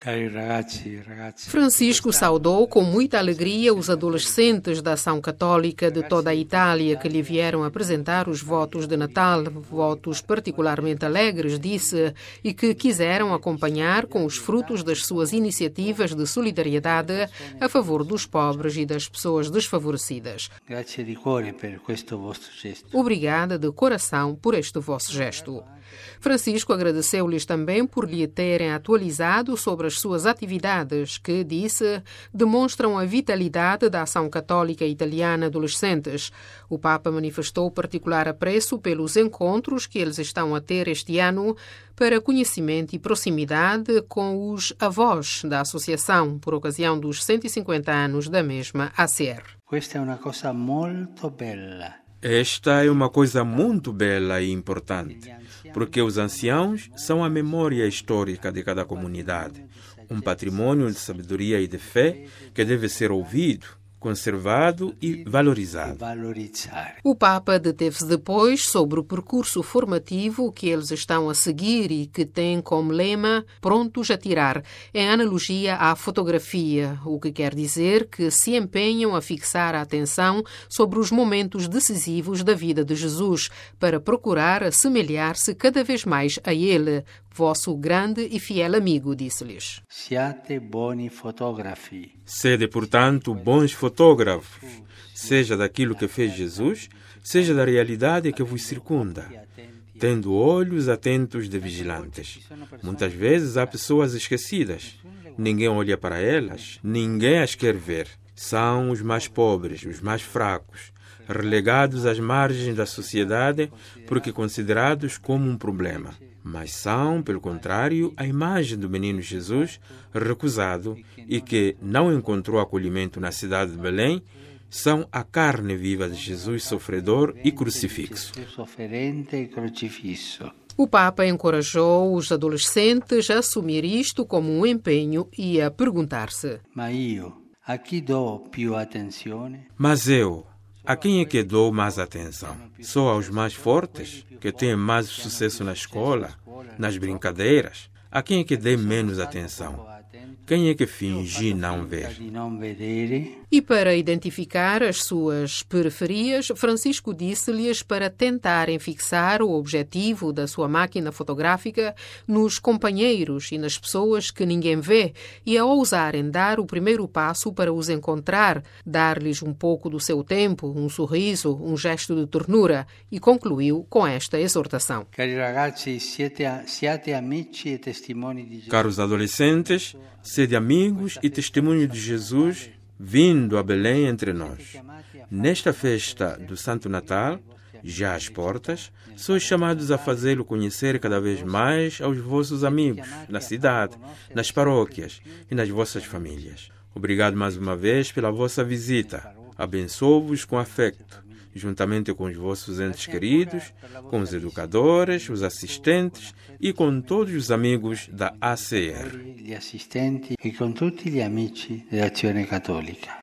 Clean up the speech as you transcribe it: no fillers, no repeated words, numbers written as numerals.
Francisco saudou com muita alegria os adolescentes da Ação Católica de toda a Itália que lhe vieram apresentar os votos de Natal, votos particularmente alegres, disse, e que quiseram acompanhar com os frutos das suas iniciativas de solidariedade a favor dos pobres e das pessoas desfavorecidas. Obrigada de coração por este vosso gesto. Francisco agradeceu-lhes também por lhe terem atualizado sobre as suas atividades, que, disse, demonstram a vitalidade da Ação Católica Italiana Adolescentes. O Papa manifestou particular apreço pelos encontros que eles estão a ter este ano para conhecimento e proximidade com os avós da associação, por ocasião dos 150 anos da mesma ACR. Esta é uma coisa muito bela e importante, porque os anciãos são a memória histórica de cada comunidade, um patrimônio de sabedoria e de fé que deve ser ouvido, conservado e valorizado. O Papa deteve-se depois sobre o percurso formativo que eles estão a seguir e que tem como lema prontos a tirar, em analogia à fotografia, o que quer dizer que se empenham a fixar a atenção sobre os momentos decisivos da vida de Jesus, para procurar assemelhar-se cada vez mais a ele, vosso grande e fiel amigo, disse-lhes. Sede, portanto, bons fotógrafos, seja daquilo que fez Jesus, seja da realidade que vos circunda, tendo olhos atentos de vigilantes. Muitas vezes há pessoas esquecidas. Ninguém olha para elas, ninguém as quer ver. São os mais pobres, os mais fracos, relegados às margens da sociedade porque considerados como um problema. Mas são, pelo contrário, a imagem do menino Jesus, recusado e que não encontrou acolhimento na cidade de Belém, são a carne viva de Jesus sofredor e crucifixo. O Papa encorajou os adolescentes a assumir isto como um empenho e a perguntar-se: Mas eu, a quem é que dou mais atenção? Só aos mais fortes, que têm mais sucesso na escola, nas brincadeiras? A quem é que dei menos atenção? Quem é que fingi não ver? E para identificar as suas periferias, Francisco disse-lhes para tentarem fixar o objetivo da sua máquina fotográfica nos companheiros e nas pessoas que ninguém vê e a ousarem dar o primeiro passo para os encontrar, dar-lhes um pouco do seu tempo, um sorriso, um gesto de ternura, e concluiu com esta exortação. Caros adolescentes, sede amigos e testemunhos de Jesus vindo a Belém entre nós. Nesta festa do Santo Natal, já às portas, sois chamados a fazê-lo conhecer cada vez mais aos vossos amigos, na cidade, nas paróquias e nas vossas famílias. Obrigado mais uma vez pela vossa visita. Abençoo-vos com afeto, juntamente com os vossos entes queridos, com os educadores, os assistentes e com todos os amigos da ACR.